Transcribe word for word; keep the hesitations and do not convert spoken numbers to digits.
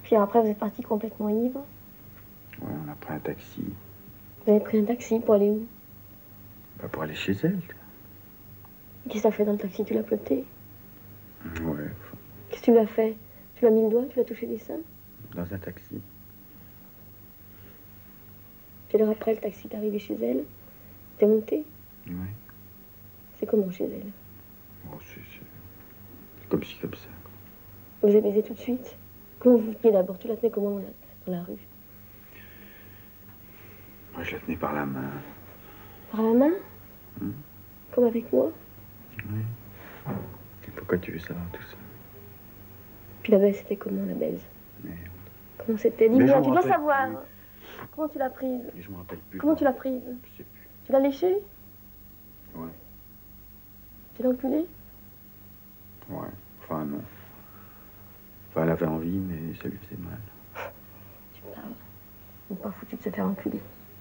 Puis après, vous êtes parti complètement ivre. Ouais, on a pris un taxi. Vous avez pris un taxi pour aller où? Bah, pour aller chez elle. Qu'est-ce que ça fait dans le taxi? Tu l'as ploté? Ouais, enfin, Qu'est-ce que tu lui as fait? Tu lui as mis le doigt? Tu lui as touché des seins? dans un taxi. Puis alors après, le taxi est arrivé chez elle. T'es monté? Ouais. C'est comment chez elle? Oh, c'est c'est- c'est comme ci, comme ça. Vous avez baisé tout de suite? Comment vous teniez d'abord? Tu la tenais comment dans la, dans la rue? Moi, je la tenais par la main. Par la main? Hmm. Comme avec moi? Oui. Et pourquoi tu veux savoir tout ça? Puis la baise, c'était comment la baise? Merde. Comment c'était? Mais je Dis-moi, m'en tu dois rappelle savoir. plus. Comment tu l'as prise? Et je me rappelle plus. Comment moi. tu l'as prise? Je sais plus. Tu l'as léchée? Ouais. Tu l'as enculée? Ouais. Enfin, non. Enfin, elle avait envie, mais ça lui faisait mal. Tu parles. Ils n'ont pas foutu de se faire enculer.